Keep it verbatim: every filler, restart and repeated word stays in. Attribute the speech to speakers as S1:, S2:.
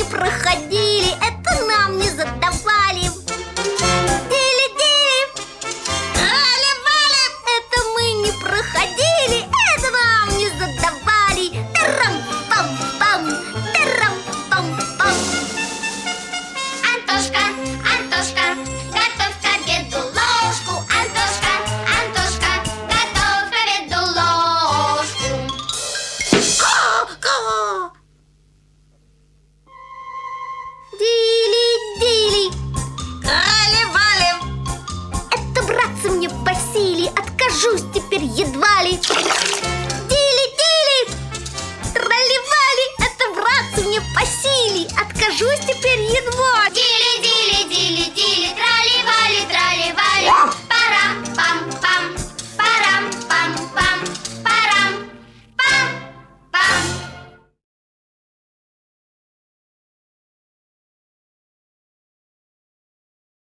S1: проходили, это нам не задавали. Дили-дили, Али-вали, это мы не проходили, это нам не задавали. Тарам-пам-пам, тарам-пам-пам.
S2: Антошка, Антошка, готовь к обеду ложку. Антошка, Антошка, готовь к обеду ложку.
S1: Ка-ка! Дили-дили,
S3: Али-вали,
S1: это, братцы, мне по силе, откажусь теперь едва ли. Дили-дили, тролливали, это, братцы, мне по силе, откажусь теперь едва ли.